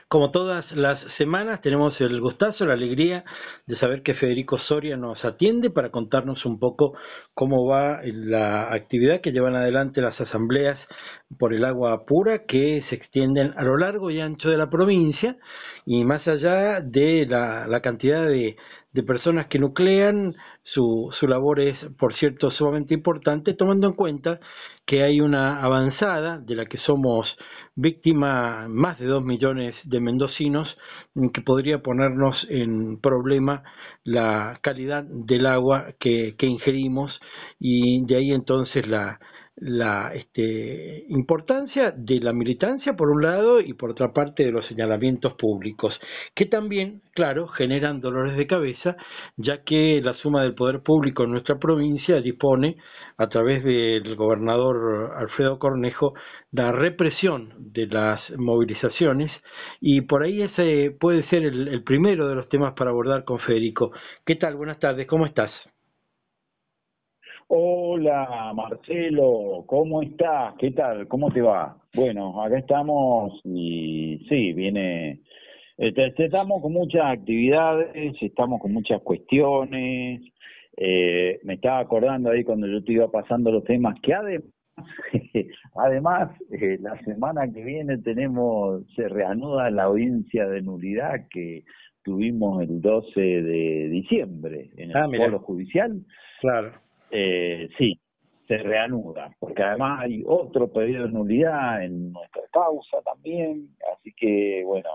Como todas las semanas, tenemos el gustazo, la alegría de saber que Federico Soria nos atiende para contarnos un poco cómo va la actividad que llevan adelante las asambleas por el agua pura que se extienden a lo largo y ancho de la provincia y más allá de la cantidad de personas que nuclean, su labor es, por cierto, sumamente importante, tomando en cuenta que hay una avanzada de la que somos víctima más de 2 millones de mendocinos, que podría ponernos en problema la calidad del agua que ingerimos y de ahí entonces la importancia de la militancia por un lado y por otra parte de los señalamientos públicos, que también, claro, generan dolores de cabeza, ya que la suma del poder público en nuestra provincia dispone, a través del gobernador Alfredo Cornejo, la represión de las movilizaciones y por ahí ese puede ser el primero de los temas para abordar con Federico. ¿Qué tal? Buenas tardes, ¿cómo estás? Hola Marcelo, ¿cómo estás? ¿Qué tal? ¿Cómo te va? Bueno, acá estamos y sí, estamos con muchas actividades, estamos con muchas cuestiones. Me estaba acordando ahí cuando yo te iba pasando los temas que además, la semana que viene se reanuda la audiencia de nulidad que tuvimos el 12 de diciembre en Ah, el mira, Polo Judicial. claro. Sí, se reanuda, porque además hay otro pedido de nulidad en nuestra causa también, así que bueno,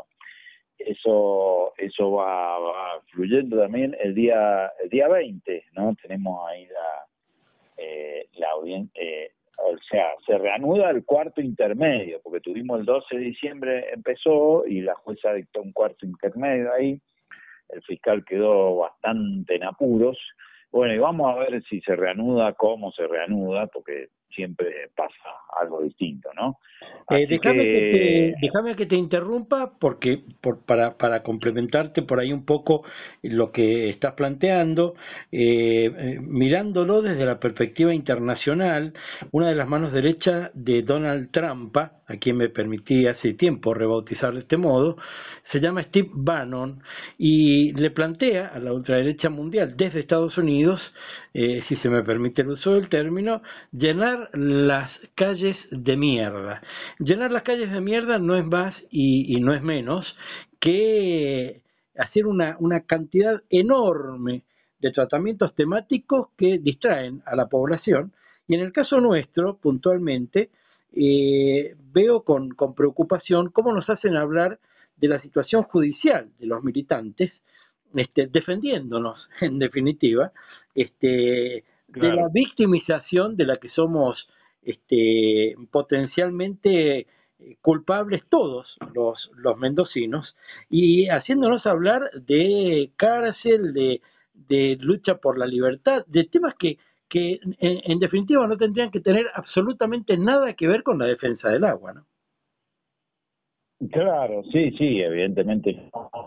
eso va fluyendo también el día 20, ¿no? Tenemos ahí la audiencia, o sea, se reanuda el cuarto intermedio, porque tuvimos el 12 de diciembre empezó y la jueza dictó un cuarto intermedio ahí, el fiscal quedó bastante en apuros. Bueno, y vamos a ver si se reanuda, cómo se reanuda, porque siempre pasa algo distinto, ¿no? Así que, Déjame que te interrumpa porque para complementarte por ahí un poco lo que estás planteando, mirándolo desde la perspectiva internacional, una de las manos derechas de Donald Trump, a quien me permití hace tiempo rebautizar de este modo, se llama Steve Bannon y le plantea a la ultraderecha mundial desde Estados Unidos, si se me permite el uso del término, llenar las calles de mierda. Llenar las calles de mierda no es más y no es menos que hacer una cantidad enorme de tratamientos temáticos que distraen a la población. Y en el caso nuestro, puntualmente, veo con preocupación cómo nos hacen hablar de la situación judicial de los militantes, defendiéndonos, en definitiva, de la claro, victimización de la que somos potencialmente culpables todos los mendocinos y haciéndonos hablar de cárcel, de lucha por la libertad, de temas que en definitiva no tendrían que tener absolutamente nada que ver con la defensa del agua, ¿no? claro, sí, sí, evidentemente no.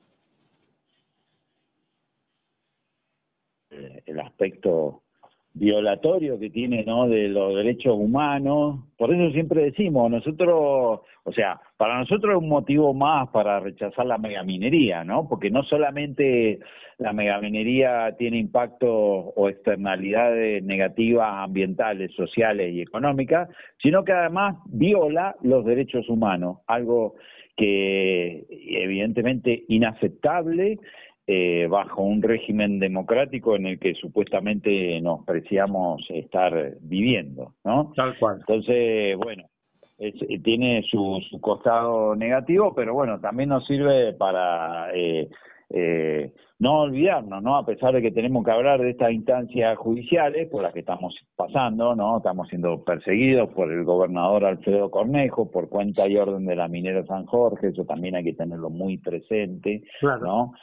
El aspecto violatorio que tiene, ¿no?, de los derechos humanos. Por eso siempre decimos, nosotros, o sea, para nosotros es un motivo más para rechazar la megaminería, ¿no? Porque no solamente la megaminería tiene impactos o externalidades negativas ambientales, sociales y económicas, sino que además viola los derechos humanos, algo que evidentemente inaceptable bajo un régimen democrático en el que supuestamente nos preciamos estar viviendo, ¿no? Tal cual. Entonces, bueno, tiene su costado negativo, pero bueno, también nos sirve para no olvidarnos, ¿no? A pesar de que tenemos que hablar de estas instancias judiciales por las que estamos pasando, ¿no? Estamos siendo perseguidos por el gobernador Alfredo Cornejo, por cuenta y orden de la minera San Jorge, eso también hay que tenerlo muy presente, Claro. ¿no?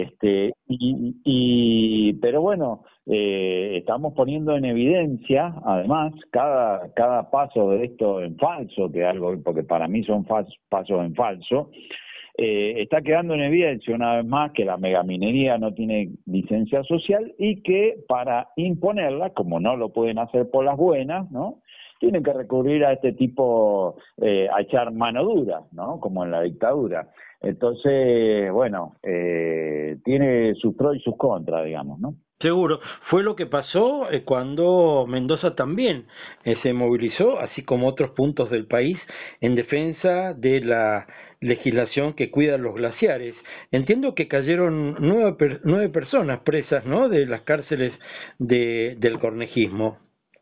Pero bueno, estamos poniendo en evidencia, además, cada paso de esto en falso, que algo, porque para mí son pasos en falso, está quedando en evidencia una vez más que la megaminería no tiene licencia social y que para imponerla, como no lo pueden hacer por las buenas, ¿no?, tienen que recurrir a este tipo, a echar mano dura, ¿no? Como en la dictadura. Entonces, bueno, tiene sus pros y sus contras, digamos, ¿no? Seguro, fue lo que pasó cuando Mendoza también se movilizó, así como otros puntos del país, en defensa de la legislación que cuida los glaciares. Entiendo que cayeron nueve personas presas, ¿no? De las cárceles del cornejismo.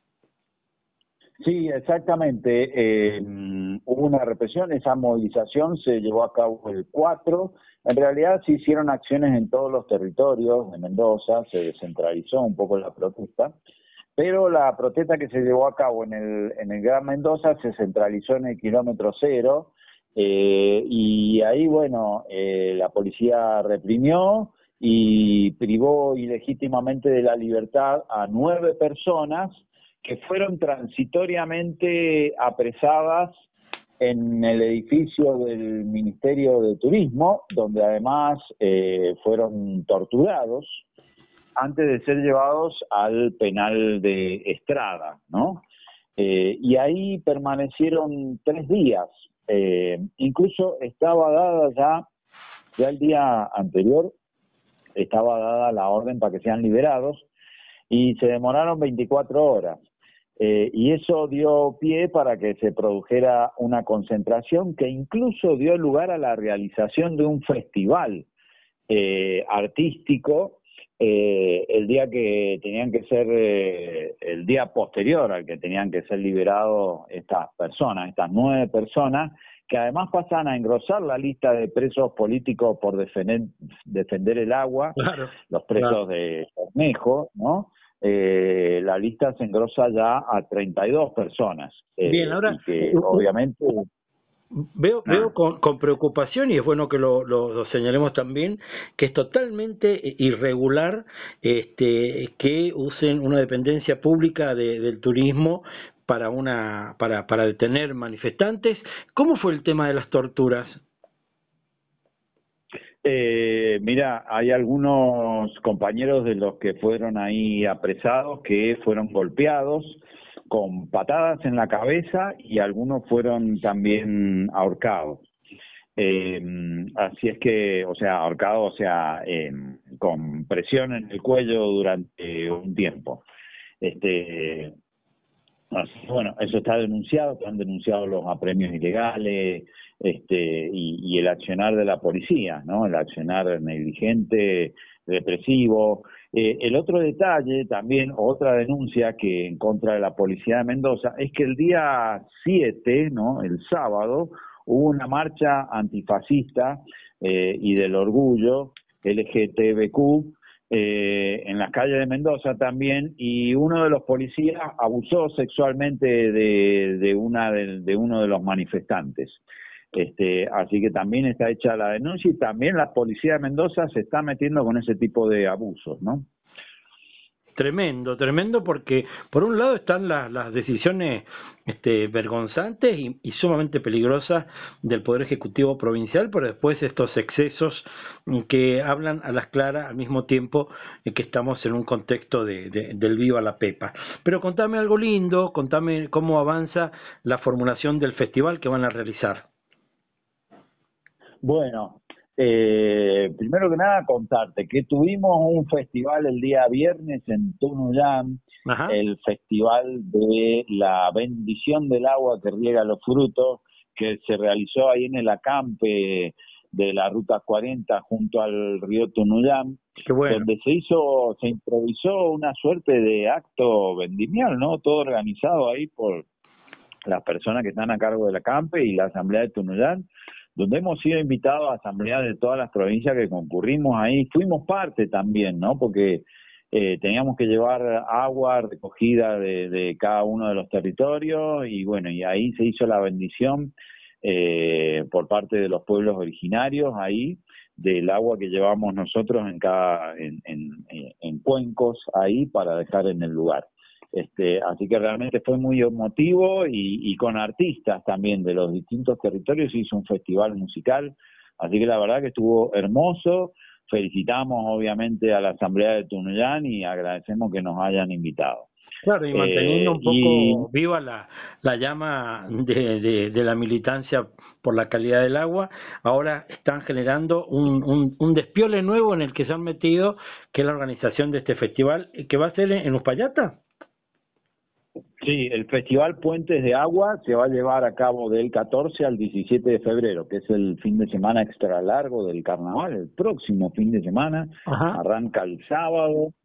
Sí, exactamente. Hubo una represión, esa movilización se llevó a cabo el 4. En realidad se hicieron acciones en todos los territorios de Mendoza, se descentralizó un poco la protesta, pero la protesta que se llevó a cabo en el Gran Mendoza se centralizó en el kilómetro cero, y ahí, bueno, la policía reprimió y privó ilegítimamente de la libertad a 9 personas que fueron transitoriamente apresadas en el edificio del Ministerio de Turismo, donde además fueron torturados antes de ser llevados al penal de Estrada, ¿no? Y ahí permanecieron 3 días. Incluso estaba dada ya el día anterior, estaba dada la orden para que sean liberados y se demoraron 24 horas. Y eso dio pie para que se produjera una concentración que incluso dio lugar a la realización de un festival artístico el día que tenían que ser, el día posterior al que tenían que ser liberados estas personas, estas 9 personas, que además pasan a engrosar la lista de presos políticos por defender el agua, Claro, los claro. presos de Cornejo, ¿no? La lista se engrosa ya a 32 personas, Bien, ahora y que obviamente... veo Nada. con preocupación, y es bueno que lo señalemos también, que es totalmente irregular que usen una dependencia pública del turismo para detener manifestantes. ¿Cómo fue el tema de las torturas? Mira, hay algunos compañeros de los que fueron ahí apresados que fueron golpeados con patadas en la cabeza y algunos fueron también ahorcados. Eh, Así es que, o sea, ahorcados, o sea, con presión en el cuello durante un tiempo. Este, bueno, eso está denunciado, que han denunciado los apremios ilegales, y el accionar de la policía, ¿no? El accionar negligente, represivo. El otro detalle, también otra denuncia que en contra de la policía de Mendoza, es que el día 7, ¿no? El sábado, hubo una marcha antifascista y del orgullo LGTBQ en las calles de Mendoza también, y uno de los policías abusó sexualmente de uno de los manifestantes. Así que también está hecha la denuncia y también la policía de Mendoza se está metiendo con ese tipo de abusos, ¿no? Tremendo, tremendo, porque por un lado están las decisiones vergonzantes y sumamente peligrosas del Poder Ejecutivo Provincial, pero después estos excesos que hablan a las claras al mismo tiempo que estamos en un contexto del viva la pepa. Pero contame algo lindo, contame cómo avanza la formulación del festival que van a realizar. Bueno, primero que nada contarte que tuvimos un festival el día viernes en Tunuyán, Ajá, el festival de la bendición del agua que riega los frutos, que se realizó ahí en el acampe de la Ruta 40 junto al río Tunuyán, qué bueno. donde se improvisó una suerte de acto vendimial, ¿no? Todo organizado ahí por las personas que están a cargo del acampe y la Asamblea de Tunuyán, donde hemos sido invitados a asambleas de todas las provincias que concurrimos ahí. Fuimos parte también, ¿no? Porque teníamos que llevar agua recogida de cada uno de los territorios y bueno, y ahí se hizo la bendición por parte de los pueblos originarios ahí del agua que llevamos nosotros en cuencos ahí para dejar en el lugar. Así que realmente fue muy emotivo y con artistas también de los distintos territorios se hizo un festival musical, así que la verdad que estuvo hermoso. Felicitamos obviamente a la Asamblea de Tunuyán y agradecemos que nos hayan invitado. Claro, y manteniendo un Y poco viva la llama de la militancia por la calidad del agua, ahora están generando un despiole nuevo en el que se han metido, que es la organización de este festival, que va a ser en Uspallata. sí, el Festival Puentes de Agua se va a llevar a cabo del 14 al 17 de febrero, que es el fin de semana extra largo del carnaval, el próximo fin de semana, Ajá. arranca el sábado,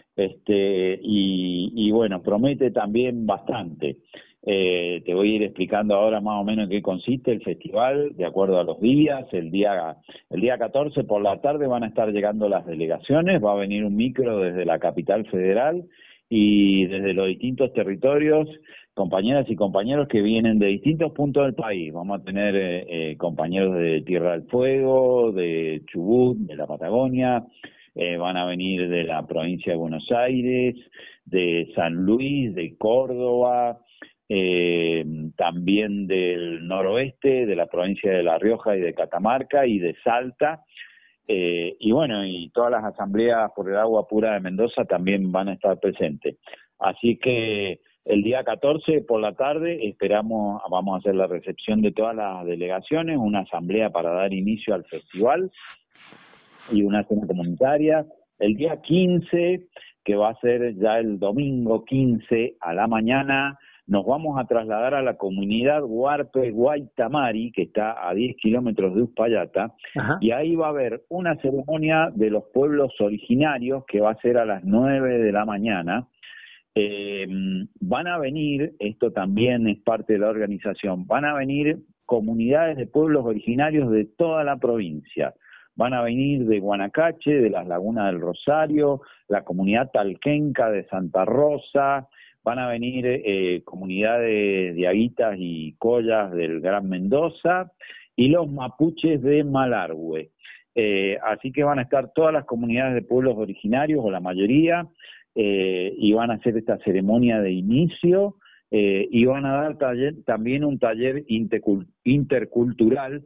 y bueno, promete también bastante. Te voy a ir explicando ahora más o menos en qué consiste el festival, de acuerdo a los días. El día 14 por la tarde van a estar llegando las delegaciones, va a venir un micro desde la capital federal y desde los distintos territorios, compañeras y compañeros que vienen de distintos puntos del país. Vamos a tener compañeros de Tierra del Fuego, de Chubut, de la Patagonia, van a venir de la provincia de Buenos Aires, de San Luis, de Córdoba, eh, también del noroeste, de la provincia de La Rioja y de Catamarca y de Salta. Y bueno, y todas las asambleas por el agua pura de Mendoza también van a estar presentes. Así que el día 14 por la tarde vamos a hacer la recepción de todas las delegaciones, una asamblea para dar inicio al festival y una cena comunitaria. El día 15, que va a ser ya el domingo 15 a la mañana, nos vamos a trasladar a la comunidad Huarpe Guaytamari, que está a 10 kilómetros de Uspallata, Ajá. y ahí va a haber una ceremonia de los pueblos originarios que va a ser a las 9 de la mañana. Eh, Van a venir, esto también es parte de la organización, van a venir comunidades de pueblos originarios de toda la provincia. Van a venir de Guanacache, de las Lagunas del Rosario, la comunidad talquenca de Santa Rosa, van a venir comunidades de Aguitas y Collas del Gran Mendoza y los mapuches de Malargüe. Así que van a estar todas las comunidades de pueblos originarios, o la mayoría, y van a hacer esta ceremonia de inicio, y van a dar también un taller intercultural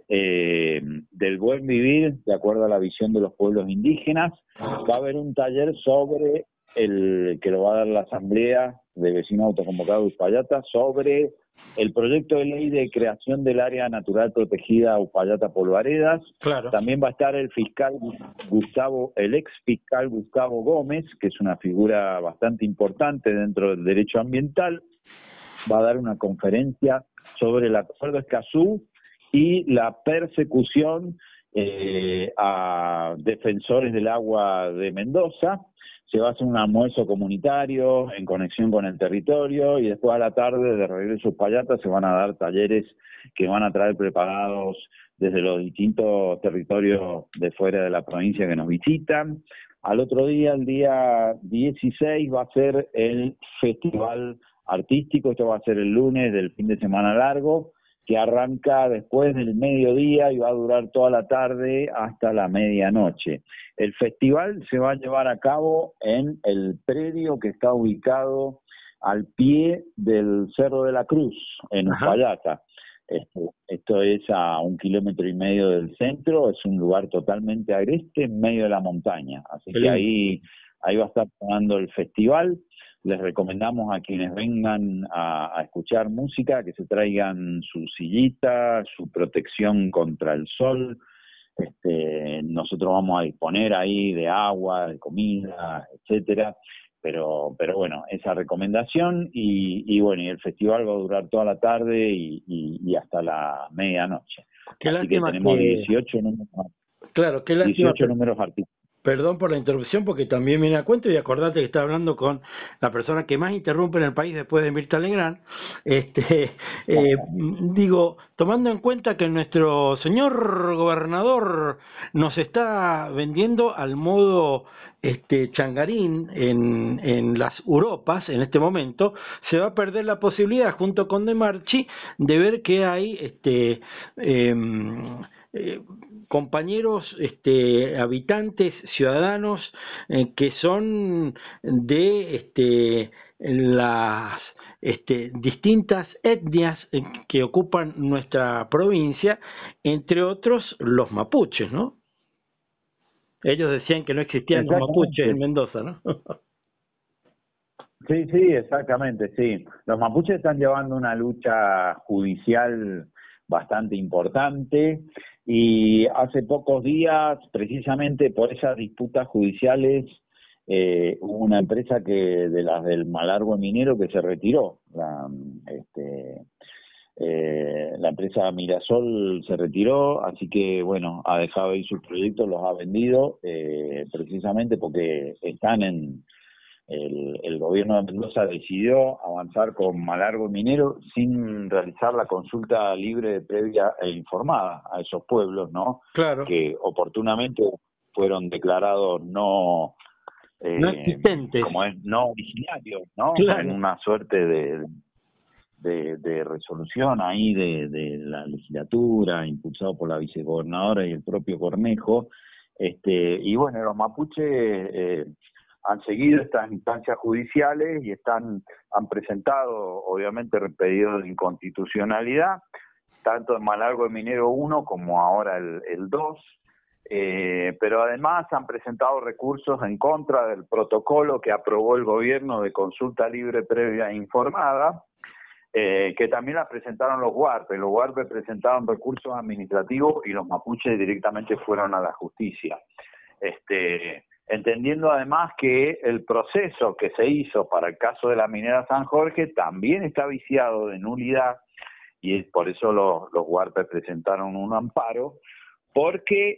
del buen vivir, de acuerdo a la visión de los pueblos indígenas. Va a haber un taller sobre el que lo va a dar la Asamblea de Vecinos Autoconvocados de Uspallata, sobre el proyecto de ley de creación del área natural protegida Uspallata Polvaredas. Claro. También va a estar el ex fiscal Gustavo Gómez, que es una figura bastante importante dentro del derecho ambiental. Va a dar una conferencia sobre el Acuerdo Escazú y la persecución a defensores del agua de Mendoza. Se va a hacer un almuerzo comunitario en conexión con el territorio, y después a la tarde, de regreso a Uspallata, se van a dar talleres que van a traer preparados desde los distintos territorios de fuera de la provincia que nos visitan. Al otro día, el día 16, va a ser el festival artístico. Esto va a ser el lunes del fin de semana largo, que arranca después del mediodía y va a durar toda la tarde hasta la medianoche. El festival se va a llevar a cabo en el predio que está ubicado al pie del Cerro de la Cruz, en Ajá. Uspallata. Esto es a 1,5 kilómetros del centro, es un lugar totalmente agreste en medio de la montaña. Así Qué que lindo. ahí va a estar sonando el festival. Les recomendamos a quienes vengan a escuchar música que se traigan su sillita, su protección contra el sol. Nosotros vamos a disponer ahí de agua, de comida, etcétera. Pero bueno, esa recomendación, y bueno, y el festival va a durar toda la tarde y hasta la medianoche. Qué Así que lástima tenemos que, 18 números, claro, qué lástima. 18 números artísticos. Perdón por la interrupción, porque también viene a cuento, y acordate que está hablando con la persona que más interrumpe en el país después de Mirta Legrand. Este, digo, tomando en cuenta que nuestro señor gobernador nos está vendiendo al modo changarín en las Europas en este momento, se va a perder la posibilidad, junto con De Marchi, de ver que hay em, eh, compañeros, habitantes, ciudadanos, que son de las distintas etnias que ocupan nuestra provincia, entre otros los mapuches, ¿no? Ellos decían que no existían los mapuches en Exactamente. Mendoza, ¿no? Sí, sí, exactamente, sí. Los mapuches están llevando una lucha judicial bastante importante y hace pocos días, precisamente por esas disputas judiciales, hubo una empresa que de las del Malargüe Minero que se retiró. La empresa Mirasol se retiró, así que bueno, ha dejado ahí sus proyectos, los ha vendido, precisamente porque están el gobierno de Mendoza decidió avanzar con Malargüe Minero sin realizar la consulta libre, previa e informada a esos pueblos, ¿no? Claro, Que oportunamente fueron declarados no, no como existentes, es, no originarios, ¿no? En claro. una suerte de resolución ahí de la legislatura, impulsado por la vicegobernadora y el propio Cornejo. Y bueno, los mapuches han seguido estas instancias judiciales y han presentado, obviamente, pedidos de inconstitucionalidad, tanto en Malargüe Minero 1 como ahora el 2. Pero además han presentado recursos en contra del protocolo que aprobó el gobierno de consulta libre, previa e informada, que también la presentaron los huarpes. Los huarpes presentaron recursos administrativos y los mapuches directamente fueron a la justicia. Entendiendo además que el proceso que se hizo para el caso de la minera San Jorge también está viciado de nulidad, y por eso los huarpes presentaron un amparo, porque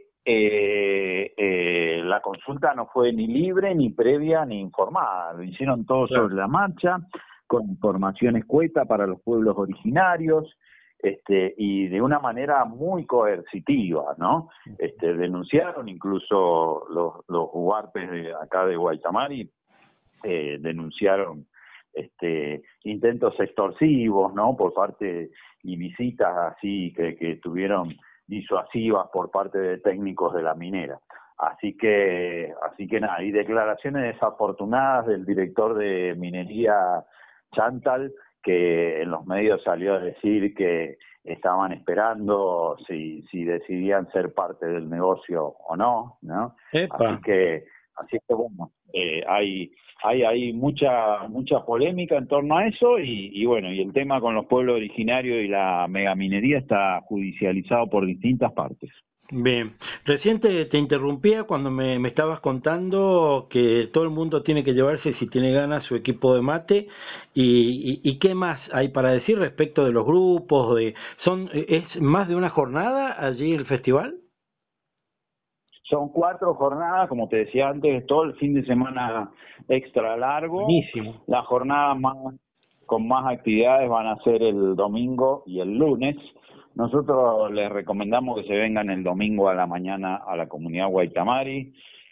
la consulta no fue ni libre, ni previa, ni informada. Lo hicieron todo Claro. sobre la marcha, con información escueta para los pueblos originarios, y de una manera muy coercitiva, ¿no? Denunciaron incluso los huarpes de acá de Guaytamari, denunciaron intentos extorsivos, ¿no? Por parte, y visitas así que tuvieron disuasivas por parte de técnicos de la minera. Así que nada, y declaraciones desafortunadas del director de minería Chantal, que en los medios salió a decir que estaban esperando si decidían ser parte del negocio o no, ¿no? Epa. Así que bueno, hay ahí mucha polémica en torno a eso, y bueno, y el tema con los pueblos originarios y la megaminería está judicializado por distintas partes. Bien, recién te interrumpía cuando me estabas contando que todo el mundo tiene que llevarse, si tiene ganas, su equipo de mate. Y qué más hay para decir respecto de los grupos? ¿Es más de una jornada allí el festival? Son 4 jornadas, como te decía antes, todo el fin de semana extra largo. Buenísimo. Las jornadas con más actividades van a ser el domingo y el lunes. Nosotros les recomendamos que se vengan el domingo a la mañana a la comunidad Guaytamari,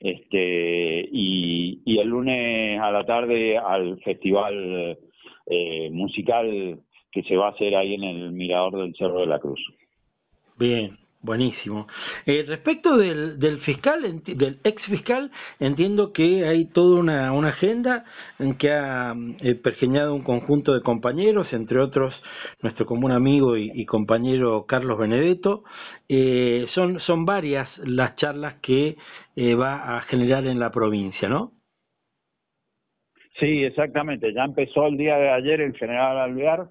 y el lunes a la tarde al festival musical que se va a hacer ahí en el Mirador del Cerro de la Cruz. Bien, buenísimo. Respecto del fiscal, del ex fiscal, entiendo que hay toda una agenda en que ha pergeñado un conjunto de compañeros, entre otros nuestro común amigo y compañero Carlos Benedetto. Son varias las charlas que va a generar en la provincia, ¿no? Sí, exactamente. Ya empezó el día de ayer el General Alvear.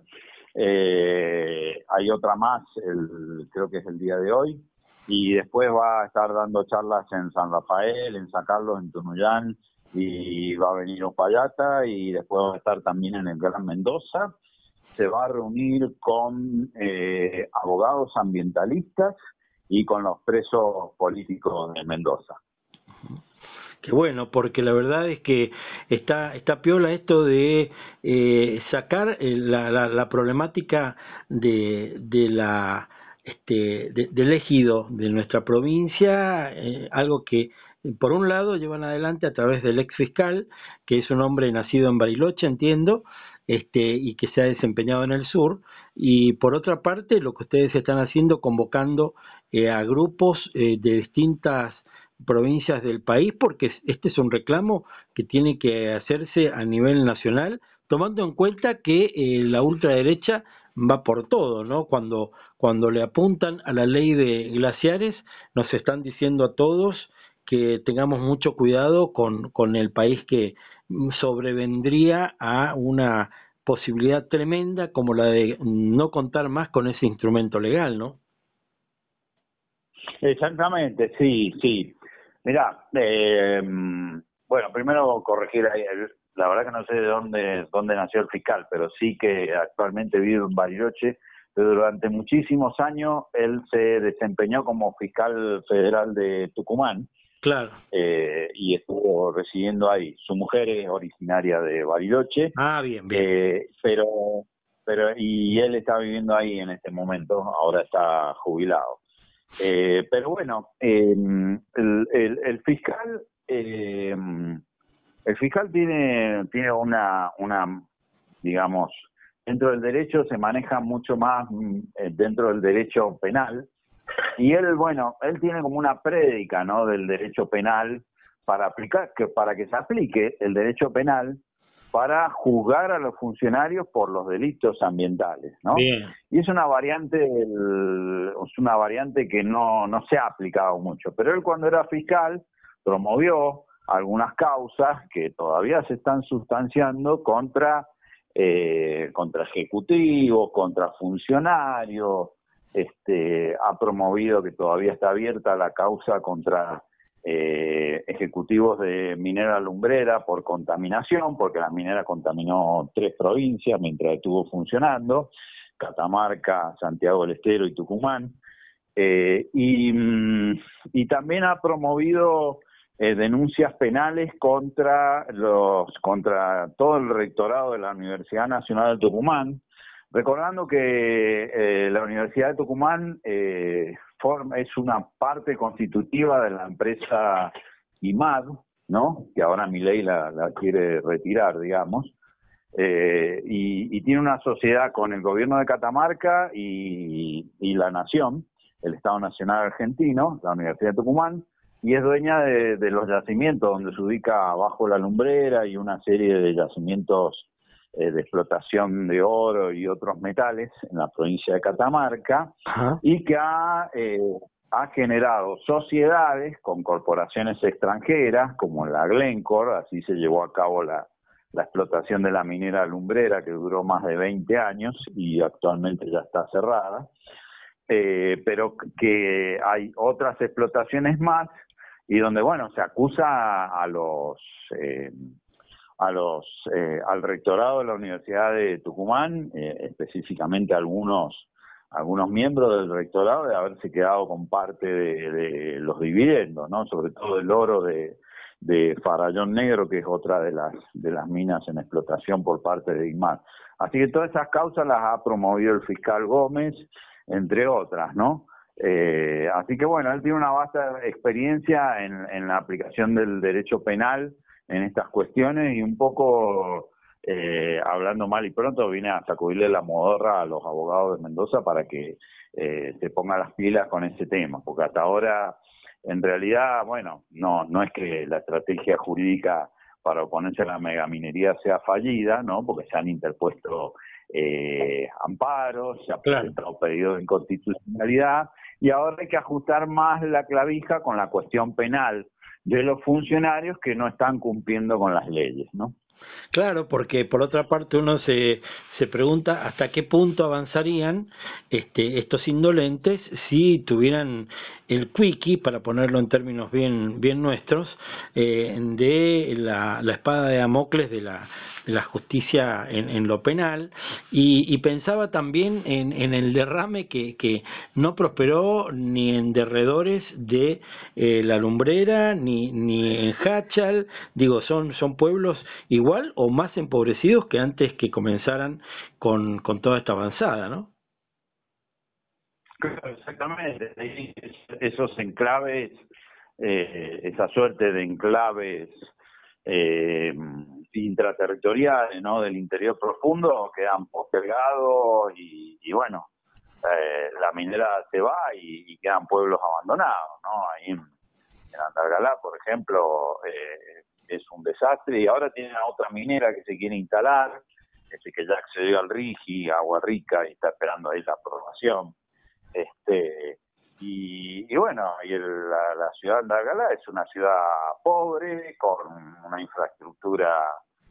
Hay otra más, creo que es el día de hoy. Y después va a estar dando charlas en San Rafael, en San Carlos, en Tunuyán, y va a venir Uspallata, y después va a estar también en el Gran Mendoza. Se va a reunir con abogados ambientalistas y con los presos políticos de Mendoza. Qué bueno, porque la verdad es que está piola esto de sacar la problemática del ejido de nuestra provincia, algo que por un lado llevan adelante a través del ex fiscal, que es un hombre nacido en Bariloche, entiendo, y que se ha desempeñado en el sur, y por otra parte lo que ustedes están haciendo, convocando a grupos de distintas provincias del país, porque este es un reclamo que tiene que hacerse a nivel nacional, tomando en cuenta que la ultraderecha va por todo, ¿no? Cuando le apuntan a la ley de glaciares, nos están diciendo a todos que tengamos mucho cuidado con el país sobrevendría a una posibilidad tremenda como la de no contar más con ese instrumento legal, ¿no? Exactamente, sí, sí. Mirá, bueno, primero corregir ahí, la verdad que no sé de dónde nació el fiscal, pero sí que actualmente vive en Bariloche, pero durante muchísimos años él se desempeñó como fiscal federal de Tucumán, Claro. y estuvo residiendo ahí. Su mujer es originaria de Bariloche, Ah, bien, bien. y él está viviendo ahí en este momento, ahora está jubilado. Pero bueno, el fiscal, el fiscal tiene una, digamos, dentro del derecho se maneja mucho más dentro del derecho penal, y él, bueno, él tiene como una prédica, ¿no?, del derecho penal para que se aplique el derecho penal para juzgar a los funcionarios por los delitos ambientales, ¿no? Bien. Y es una variante que no se ha aplicado mucho. Pero él, cuando era fiscal, promovió algunas causas que todavía se están sustanciando contra ejecutivos, contra funcionarios. Ha promovido, que todavía está abierta, la causa contra ejecutivos de Minera Lumbrera por contaminación, porque la minera contaminó 3 provincias mientras estuvo funcionando: Catamarca, Santiago del Estero y Tucumán. Y también ha promovido denuncias penales contra todo el rectorado de la Universidad Nacional de Tucumán, recordando que la Universidad de Tucumán es una parte constitutiva de la empresa IMAD, ¿no?, que ahora Milei la quiere retirar, digamos, y tiene una sociedad con el gobierno de Catamarca y la Nación, el Estado Nacional Argentino, la Universidad de Tucumán, y es dueña de los yacimientos donde se ubica Bajo la Lumbrera y una serie de yacimientos de explotación de oro y otros metales en la provincia de Catamarca. Ajá. Y que ha generado sociedades con corporaciones extranjeras, como la Glencore. Así se llevó a cabo la explotación de la minera Lumbrera, que duró más de 20 años y actualmente ya está cerrada. Pero que hay otras explotaciones más, y donde, bueno, se acusa al rectorado de la Universidad de Tucumán, específicamente algunos miembros del rectorado, de haberse quedado con parte de los dividendos, ¿no?, sobre todo el oro de Farallón Negro, que es otra de las minas en explotación por parte de IMAR. Así que todas esas causas las ha promovido el fiscal Gómez, entre otras, ¿no? Así que bueno, él tiene una vasta experiencia en la aplicación del derecho penal en estas cuestiones, y un poco, hablando mal y pronto, viene a sacudirle la modorra a los abogados de Mendoza para que se pongan las pilas con ese tema, porque hasta ahora, en realidad, bueno, no es que la estrategia jurídica para oponerse a la megaminería sea fallida, ¿no?, porque se han interpuesto amparos, se ha presentado pedidos de inconstitucionalidad, y ahora hay que ajustar más la clavija con la cuestión penal de los funcionarios que no están cumpliendo con las leyes, ¿no? Claro, porque por otra parte uno se pregunta hasta qué punto avanzarían estos indolentes si tuvieran el quickie, para ponerlo en términos bien nuestros, de la espada de Damocles de la justicia en lo penal, y pensaba también en el derrame que no prosperó ni en derredores de la Lumbrera ni en Hachal. Digo, son pueblos igual o más empobrecidos que antes que comenzaran con toda esta avanzada, ¿no? Claro, exactamente. Esos enclaves, esa suerte de enclaves intraterritoriales, ¿no?, del interior profundo, quedan postergados, y bueno, la minera se va y quedan pueblos abandonados, ¿no? Ahí en Andalgalá, por ejemplo, es un desastre, y ahora tienen a otra minera que se quiere instalar, que ya accedió al RIGI, Agua Rica, y está esperando ahí la aprobación. y bueno, la ciudad de Andalgalá es una ciudad pobre, con una infraestructura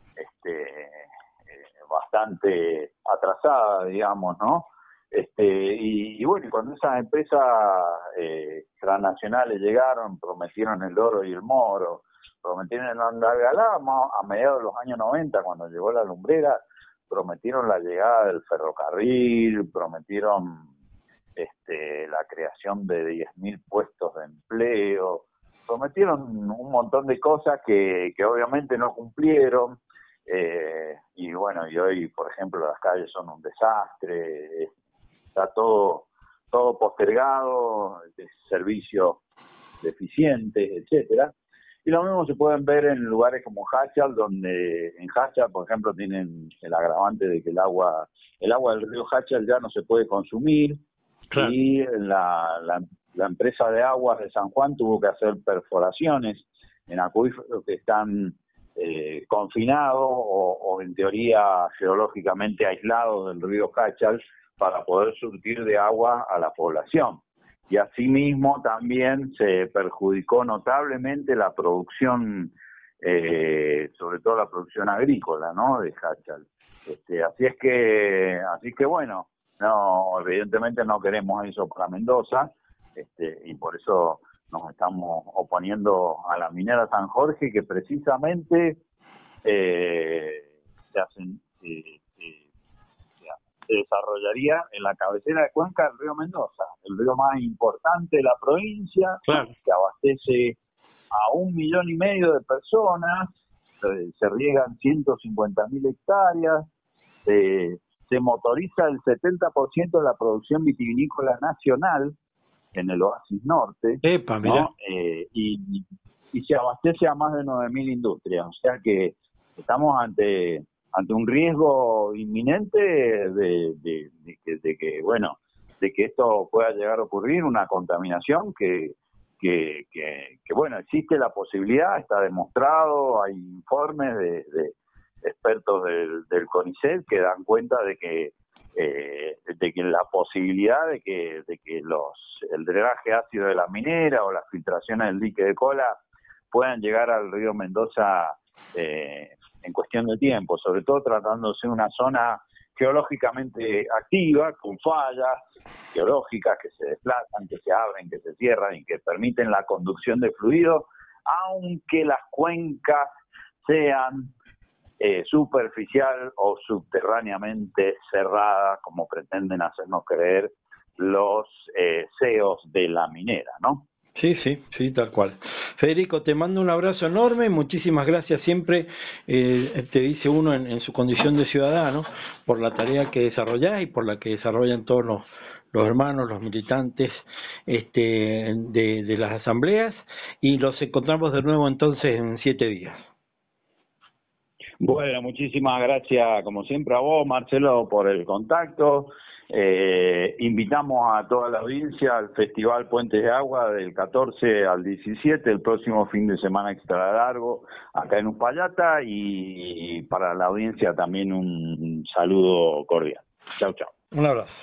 bastante atrasada, digamos, ¿no? Y bueno, cuando esas empresas transnacionales llegaron, prometieron el oro y el moro, prometieron en Andalgalá a mediados de los años 90, cuando llegó la lumbrera, prometieron la llegada del ferrocarril, prometieron la creación de 10.000 puestos de empleo, prometieron un montón de cosas que obviamente no cumplieron, y bueno, y hoy, por ejemplo, las calles son un desastre, está todo postergado, servicios deficientes, etcétera. Y lo mismo se pueden ver en lugares como Hachal, donde en Hachal, por ejemplo, tienen el agravante de que el agua del río Hachal ya no se puede consumir, claro. Y la empresa de aguas de San Juan tuvo que hacer perforaciones en acuíferos que están confinados o en teoría geológicamente aislados del río Hachal para poder surtir de agua a la población. Y asimismo también se perjudicó notablemente la producción, sobre todo la producción agrícola, ¿no?, de Hachal. Así que bueno, no, evidentemente no queremos eso para Mendoza, y por eso nos estamos oponiendo a la minera San Jorge, que precisamente se desarrollaría en la cabecera de cuenca del río Mendoza, el río más importante de la provincia, claro, que abastece a 1,5 millones de personas, se riegan 150.000 hectáreas, se motoriza el 70% de la producción vitivinícola nacional en el Oasis Norte, Epa, mira. ¿no? Y se abastece a más de 9.000 industrias, o sea que estamos ante un riesgo inminente de que esto pueda llegar a ocurrir, una contaminación que bueno, existe la posibilidad, está demostrado, hay informes de expertos del CONICET que dan cuenta de que la posibilidad de que el drenaje ácido de la minera o las filtraciones del dique de cola puedan llegar al río Mendoza en cuestión de tiempo, sobre todo tratándose de una zona geológicamente activa, con fallas geológicas que se desplazan, que se abren, que se cierran y que permiten la conducción de fluidos, aunque las cuencas sean superficial o subterráneamente cerradas, como pretenden hacernos creer los CEOs de la minera, ¿no? Sí, tal cual. Federico, te mando un abrazo enorme, muchísimas gracias siempre, te dice uno en su condición de ciudadano, por la tarea que desarrollás y por la que desarrollan todos los hermanos, los militantes de las asambleas, y los encontramos de nuevo entonces en 7 días. Bueno, muchísimas gracias como siempre a vos, Marcelo, por el contacto. Invitamos a toda la audiencia al Festival Puentes de Agua del 14 al 17, el próximo fin de semana extra largo, acá en Uspallata, y para la audiencia también un saludo cordial. Chau, chau. Un abrazo.